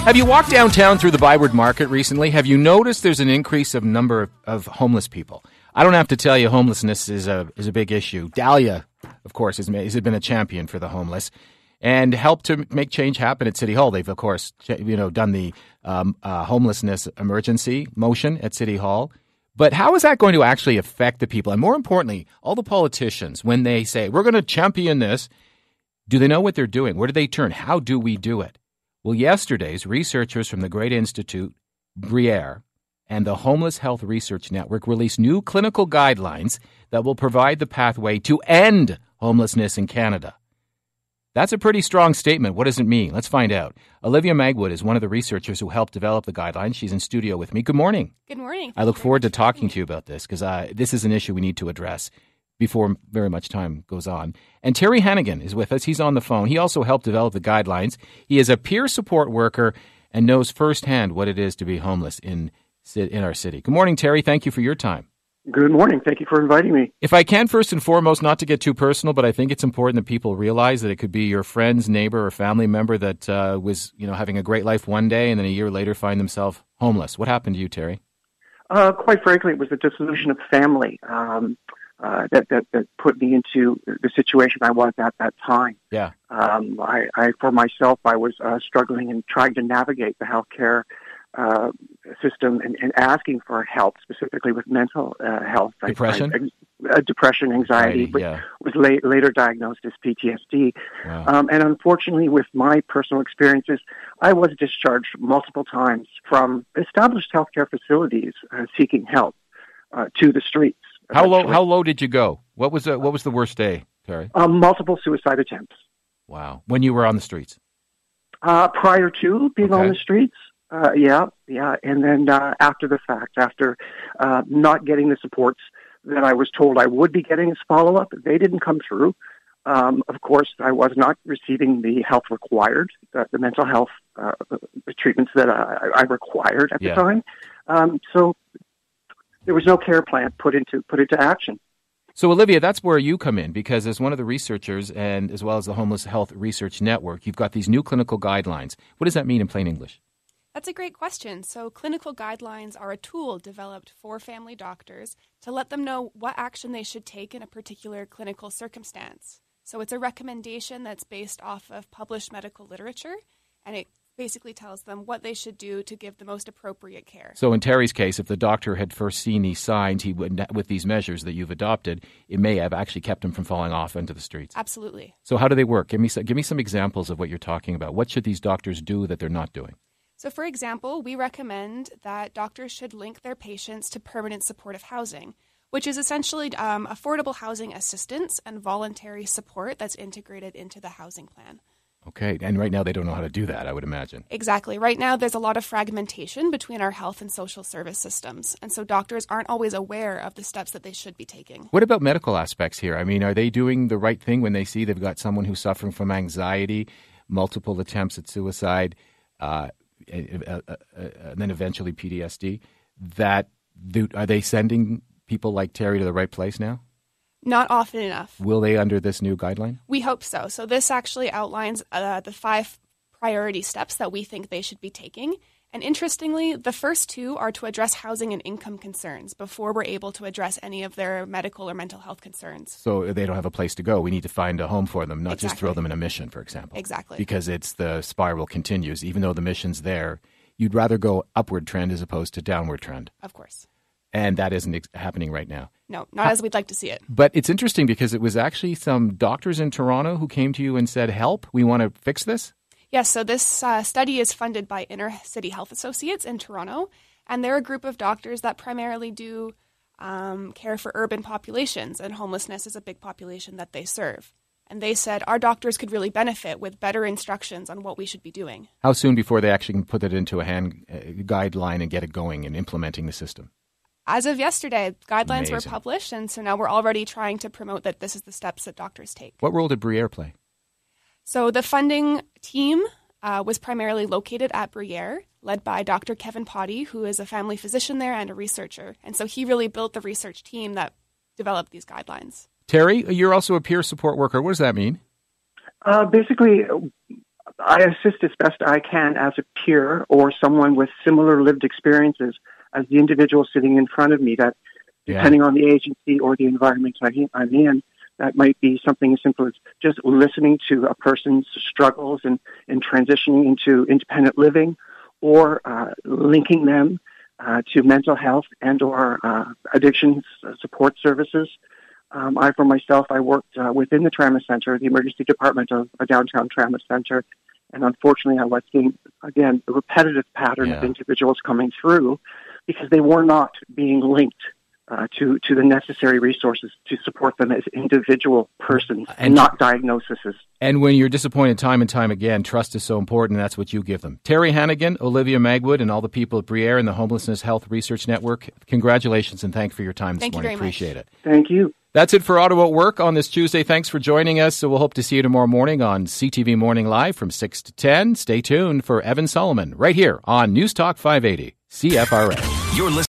Have you walked downtown through the Byward Market recently? Have you noticed there's an increase of number of homeless people? I don't have to tell you homelessness is a big issue. Dahlia, of course, has been a champion for the homeless and helped to make change happen at City Hall. They've, of course, done the homelessness emergency motion at City Hall. But how is that going to actually affect the people? And more importantly, all the politicians, when they say, we're going to champion this, do they know what they're doing? Where do they turn? How do we do it? Well, yesterday's researchers from the Great Institute, Briere, and the Homeless Health Research Network released new clinical guidelines that will provide the pathway to end homelessness in Canada. That's a pretty strong statement. What does it mean? Let's find out. Olivia Magwood is one of the researchers who helped develop the guidelines. She's in studio with me. Good morning. Good morning. I look forward to talking to you about this because this is an issue we need to address before very much time goes on. And Terry Hannigan is with us. He's on the phone. He also helped develop the guidelines. He is a peer support worker and knows firsthand what it is to be homeless in our city. Good morning, Terry. Thank you for your time. Good morning. Thank you for inviting me. If I can, first and foremost, not to get too personal, but I think it's important that people realize that it could be your friend's neighbor or family member that was, having a great life one day and then a year later find themselves homeless. What happened to you, Terry? Quite frankly, it was the dissolution of family that put me into the situation I was at that time. Yeah. I for myself, I was struggling and trying to navigate the healthcare system and asking for help, specifically with mental health. Depression? Depression, anxiety, but was later diagnosed as PTSD. Wow. And unfortunately, with my personal experiences, I was discharged multiple times from established healthcare facilities seeking help to the streets. How low did you go? What was the worst day, Terry? Multiple suicide attempts. Wow. When you were on the streets? Prior to being on the streets. And then after the fact, after not getting the supports that I was told I would be getting as follow-up, they didn't come through. Of course, I was not receiving the help required, the mental health treatments that I required at the time. So there was no care plan put into action. So, Olivia, that's where you come in, because as one of the researchers and as well as the Homeless Health Research Network, you've got these new clinical guidelines. What does that mean in plain English? That's a great question. So clinical guidelines are a tool developed for family doctors to let them know what action they should take in a particular clinical circumstance. So it's a recommendation that's based off of published medical literature, and it basically tells them what they should do to give the most appropriate care. So in Terry's case, if the doctor had first seen these signs, he would, with these measures that you've adopted, it may have actually kept him from falling off into the streets. Absolutely. So how do they work? Give me some examples of what you're talking about. What should these doctors do that they're not doing? So, for example, we recommend that doctors should link their patients to permanent supportive housing, which is essentially affordable housing assistance and voluntary support that's integrated into the housing plan. Okay, and right now they don't know how to do that, I would imagine. Exactly. Right now there's a lot of fragmentation between our health and social service systems, and so doctors aren't always aware of the steps that they should be taking. What about medical aspects here? I mean, are they doing the right thing when they see they've got someone who's suffering from anxiety, multiple attempts at suicide, and then eventually PTSD, are they sending people like Terry to the right place now? Not often enough. Will they under this new guideline? We hope so. So this actually outlines the 5 priority steps that we think they should be taking. And interestingly, the first 2 are to address housing and income concerns before we're able to address any of their medical or mental health concerns. So they don't have a place to go. We need to find a home for them, not just throw them in a mission, for example. Exactly. Because the spiral continues. Even though the mission's there, you'd rather go upward trend as opposed to downward trend. Of course. And that isn't happening right now. No, not as we'd like to see it. But it's interesting because it was actually some doctors in Toronto who came to you and said, help, we want to fix this? Yes, so this study is funded by Inner City Health Associates in Toronto, and they're a group of doctors that primarily do care for urban populations, and homelessness is a big population that they serve. And they said our doctors could really benefit with better instructions on what we should be doing. How soon before they actually can put it into a guideline and get it going and implementing the system? As of yesterday, guidelines Amazing. were published, and so now we're already trying to promote that this is the steps that doctors take. What role did Briere play? So the funding team was primarily located at Briere, led by Dr. Kevin Potty, who is a family physician there and a researcher. And so he really built the research team that developed these guidelines. Terry, you're also a peer support worker. What does that mean? Basically, I assist as best I can as a peer or someone with similar lived experiences as the individual sitting in front of me, that depending on the agency or the environment I'm in, that might be something as simple as just listening to a person's struggles and transitioning into independent living, or linking them to mental health and or addictions support services. For myself, I worked within the trauma center, the emergency department of a downtown trauma center, and unfortunately I was seeing, again, a repetitive pattern of individuals coming through because they were not being linked to the necessary resources to support them as individual persons and not diagnoses. And when you're disappointed time and time again, trust is so important, and that's what you give them. Terry Hannigan, Olivia Magwood, and all the people at Briere and the Homelessness Health Research Network, congratulations and thanks for your time this morning. Appreciate it. Thank you. That's it for Ottawa at Work on this Tuesday. Thanks for joining us. So we'll hope to see you tomorrow morning on CTV Morning Live from 6 to 10. Stay tuned for Evan Solomon right here on News Talk 580 CFRA. You're listening